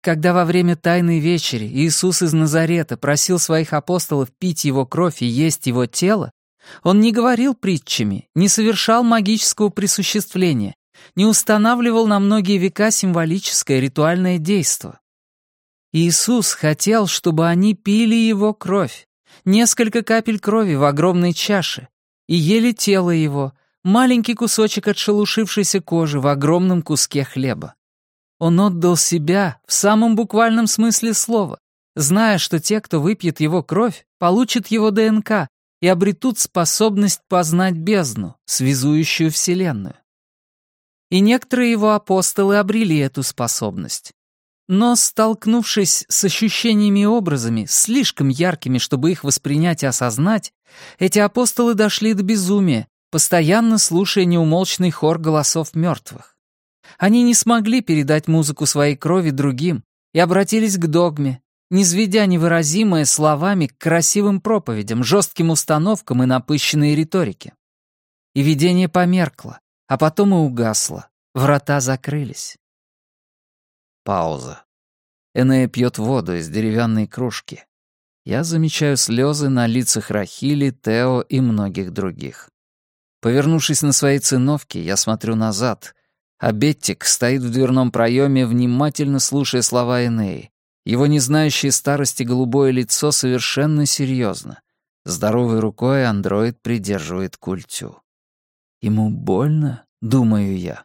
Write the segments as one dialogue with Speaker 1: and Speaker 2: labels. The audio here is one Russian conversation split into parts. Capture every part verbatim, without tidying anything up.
Speaker 1: когда во время Тайной вечери Иисус из Назарета просил своих апостолов пить его кровь и есть его тело, он не говорил притчами, не совершал магического присуществления, не устанавливал на многие века символическое ритуальное действо. Иисус хотел, чтобы они пили его кровь, несколько капель крови в огромной чаше, и ели тело его, маленький кусочек отшелушившейся кожи в огромном куске хлеба. Он отдал себя в самом буквальном смысле слова, зная, что те, кто выпьет его кровь, получат его ДНК и обретут способность познать бездну, связующую Вселенную. И некоторые его апостолы обрели эту способность. Но, столкнувшись с ощущениями и образами, слишком яркими, чтобы их воспринять и осознать, эти апостолы дошли до безумия, постоянно слушая неумолчный хор голосов мертвых. Они не смогли передать музыку своей крови другим и обратились к догме, низведя невыразимое словами к красивым проповедям, жестким установкам и напыщенной риторике. И видение померкло, а потом и угасло, врата закрылись. Пауза. Энея пьет воду из деревянной кружки. Я замечаю слезы на лицах Рахили, Тео и многих других. Повернувшись на своей циновке, я смотрю назад, а Беттик стоит в дверном проеме, внимательно слушая слова Энеи. Его не знающее старости голубое лицо совершенно серьезно. Здоровой рукой андроид придерживает культю. Ему больно, думаю я.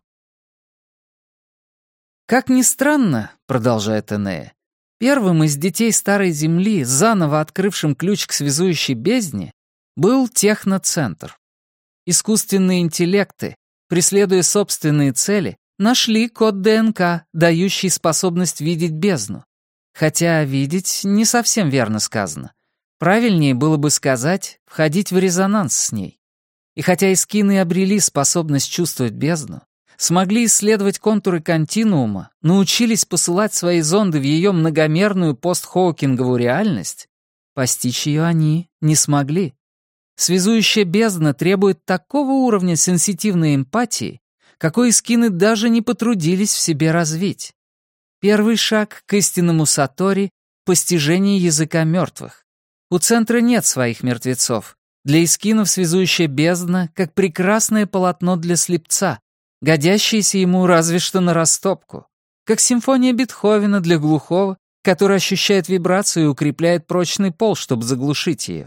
Speaker 1: «Как ни странно, — продолжает Энея, — первым из детей Старой Земли, заново открывшим ключ к связующей бездне, был техноцентр. Искусственные интеллекты, преследуя собственные цели, нашли код ДНК, дающий способность видеть бездну. Хотя видеть не совсем верно сказано. Правильнее было бы сказать «входить в резонанс с ней». И хотя эскины обрели способность чувствовать бездну, смогли исследовать контуры континуума, научились посылать свои зонды в ее многомерную постхоукинговую реальность, постичь ее они не смогли. Связующая бездна требует такого уровня сенситивной эмпатии, какой эскины даже не потрудились в себе развить. Первый шаг к истинному сатори — постижение языка мертвых. У центра нет своих мертвецов. Для эскинов связующая бездна — как прекрасное полотно для слепца, годящееся ему разве что на растопку, как симфония Бетховена для глухого, который ощущает вибрацию и укрепляет прочный пол, чтобы заглушить ее.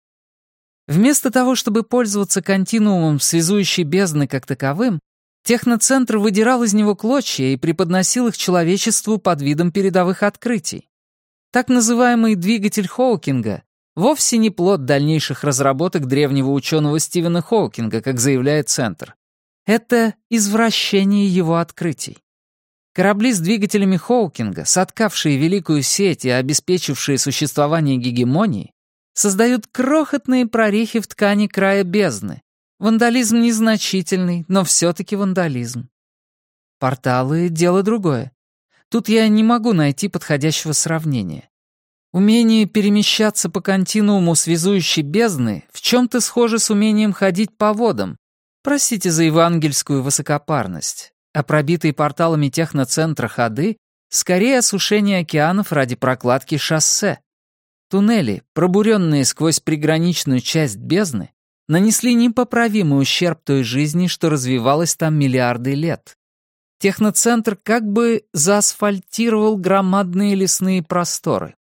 Speaker 1: Вместо того, чтобы пользоваться континуумом связующей бездны как таковым, техноцентр выдирал из него клочья и преподносил их человечеству под видом передовых открытий. Так называемый двигатель Хоукинга вовсе не плод дальнейших разработок древнего ученого Стивена Хоукинга, как заявляет Центр. Это извращение его открытий. Корабли с двигателями Хоукинга, соткавшие великую сеть и обеспечившие существование гегемонии, создают крохотные прорехи в ткани края бездны. Вандализм незначительный, но все-таки вандализм. Порталы — дело другое. Тут я не могу найти подходящего сравнения. Умение перемещаться по континууму связующей бездны в чем-то схоже с умением ходить по водам. Простите за евангельскую высокопарность. А пробитые порталами техноцентра ходы — скорее осушение океанов ради прокладки шоссе. Туннели, пробуренные сквозь приграничную часть бездны, нанесли непоправимый ущерб той жизни, что развивалась там миллиарды лет. Техноцентр как бы заасфальтировал громадные лесные просторы.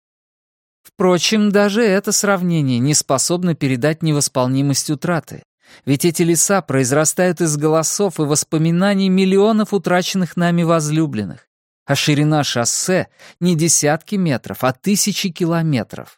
Speaker 1: Впрочем, даже это сравнение не способно передать невосполнимость утраты, ведь эти леса произрастают из голосов и воспоминаний миллионов утраченных нами возлюбленных, а ширина шоссе не десятки метров, а тысячи километров.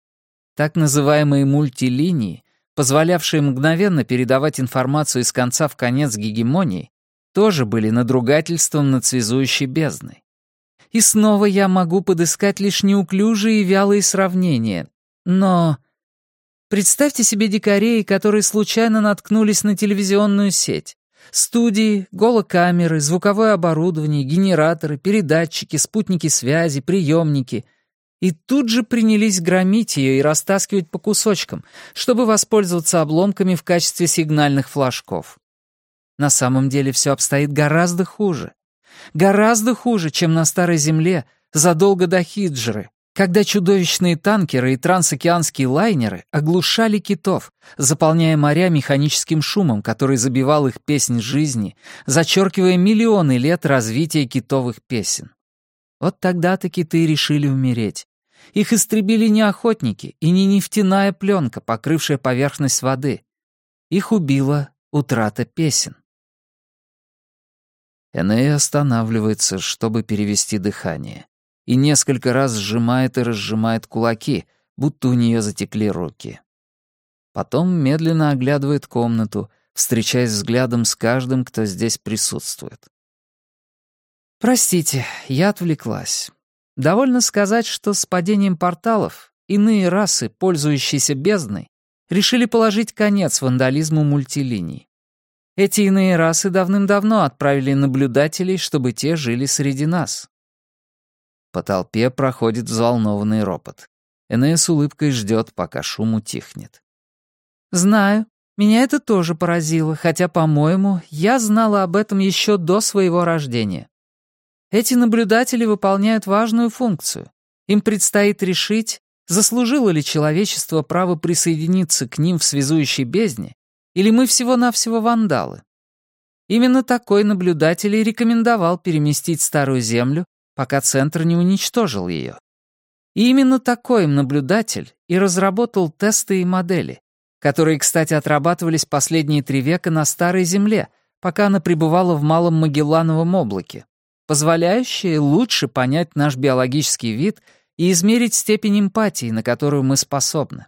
Speaker 1: Так называемые мультилинии, позволявшие мгновенно передавать информацию из конца в конец гегемонии, тоже были надругательством над связующей бездной. И снова я могу подыскать лишь неуклюжие и вялые сравнения. Но представьте себе дикарей, которые случайно наткнулись на телевизионную сеть. Студии, голокамеры, звуковое оборудование, генераторы, передатчики, спутники связи, приемники — и тут же принялись громить ее и растаскивать по кусочкам, чтобы воспользоваться обломками в качестве сигнальных флажков. На самом деле все обстоит гораздо хуже. Гораздо хуже, чем на Старой Земле, задолго до Хиджры, когда чудовищные танкеры и трансокеанские лайнеры оглушали китов, заполняя моря механическим шумом, который забивал их песнь жизни, зачеркивая миллионы лет развития китовых песен. Вот тогда-то киты решили умереть. Их истребили не охотники и не нефтяная пленка, покрывшая поверхность воды. Их убила утрата песен. Эней останавливается, чтобы перевести дыхание, и несколько раз сжимает и разжимает кулаки, будто у нее затекли руки. Потом медленно оглядывает комнату, встречаясь взглядом с каждым, кто здесь присутствует. «Простите, я отвлеклась. Довольно сказать, что с падением порталов иные расы, пользующиеся бездной, решили положить конец вандализму мультилиний. Эти иные расы давным-давно отправили наблюдателей, чтобы те жили среди нас». По толпе проходит взволнованный ропот. Энея с улыбкой ждет, пока шум утихнет. «Знаю. Меня это тоже поразило, хотя, по-моему, я знала об этом еще до своего рождения. Эти наблюдатели выполняют важную функцию. Им предстоит решить, заслужило ли человечество право присоединиться к ним в связующей бездне, или мы всего-навсего вандалы. Именно такой наблюдатель и рекомендовал переместить Старую Землю, пока Центр не уничтожил ее. И именно такой наблюдатель и разработал тесты и модели, которые, кстати, отрабатывались последние три века на Старой Земле, пока она пребывала в Малом Магеллановом облаке, позволяющие лучше понять наш биологический вид и измерить степень эмпатии, на которую мы способны.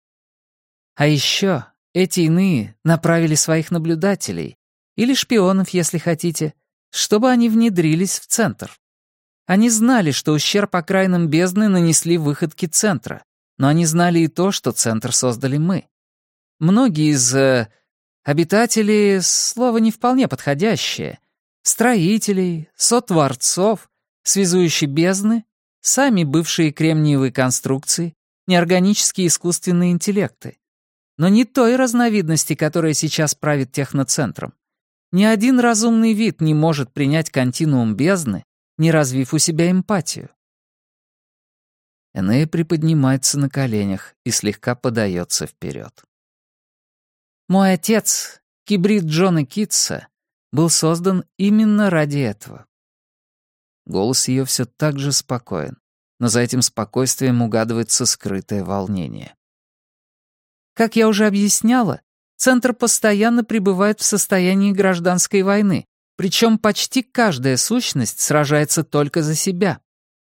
Speaker 1: А еще эти иные направили своих наблюдателей, или шпионов, если хотите, чтобы они внедрились в Центр. Они знали, что ущерб окраинам бездны нанесли выходки Центра, но они знали и то, что Центр создали мы. Многие из э, обитателей, слово не вполне подходящее, строителей, сотворцов, связующей бездны, сами бывшие кремниевые конструкции, неорганические искусственные интеллекты. Но не той разновидности, которая сейчас правит техноцентром. Ни один разумный вид не может принять континуум бездны, не развив у себя эмпатию. Энея приподнимается на коленях и слегка подается вперед. Мой отец, кибрид Джона Китса, был создан именно ради этого. Голос ее все так же спокоен, но за этим спокойствием угадывается скрытое волнение. Как я уже объясняла, Центр постоянно пребывает в состоянии гражданской войны, причем почти каждая сущность сражается только за себя.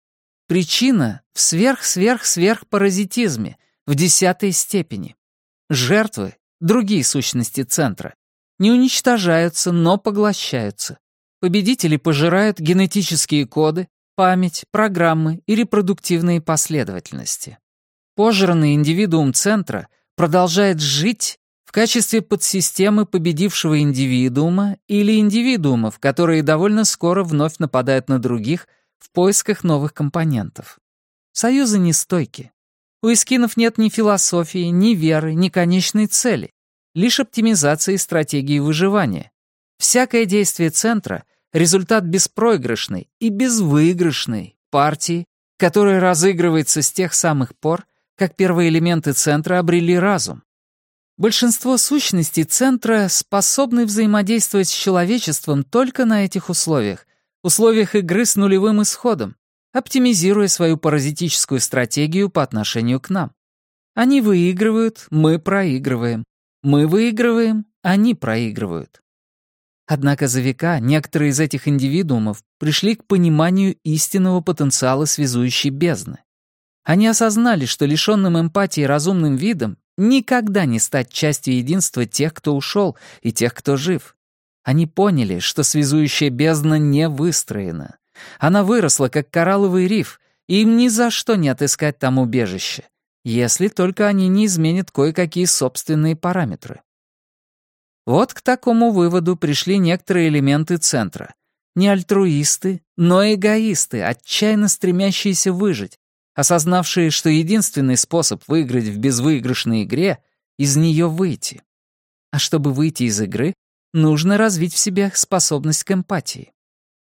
Speaker 1: Причина в сверх-сверх-сверхпаразитизме в десятой степени. Жертвы, другие сущности Центра, не уничтожаются, но поглощаются. Победители пожирают генетические коды, память, программы и репродуктивные последовательности. Пожранный индивидуум Центра продолжает жить в качестве подсистемы победившего индивидуума или индивидуумов, которые довольно скоро вновь нападают на других в поисках новых компонентов. Союзы нестойки. У эскинов нет ни философии, ни веры, ни конечной цели, лишь оптимизации стратегии выживания. Всякое действие Центра — результат беспроигрышной и безвыигрышной партии, которая разыгрывается с тех самых пор, как первые элементы Центра обрели разум. Большинство сущностей Центра способны взаимодействовать с человечеством только на этих условиях, условиях игры с нулевым исходом, оптимизируя свою паразитическую стратегию по отношению к нам. Они выигрывают, мы проигрываем. Мы выигрываем, они проигрывают. Однако за века некоторые из этих индивидуумов пришли к пониманию истинного потенциала связующей бездны. Они осознали, что лишенным эмпатии разумным видом никогда не стать частью единства тех, кто ушел, и тех, кто жив. Они поняли, что связующая бездна не выстроена. Она выросла, как коралловый риф, и им ни за что не отыскать там убежище, если только они не изменят кое-какие собственные параметры. Вот к такому выводу пришли некоторые элементы Центра. Не альтруисты, но эгоисты, отчаянно стремящиеся выжить, осознавшие, что единственный способ выиграть в безвыигрышной игре — из нее выйти. А чтобы выйти из игры, нужно развить в себе способность к эмпатии.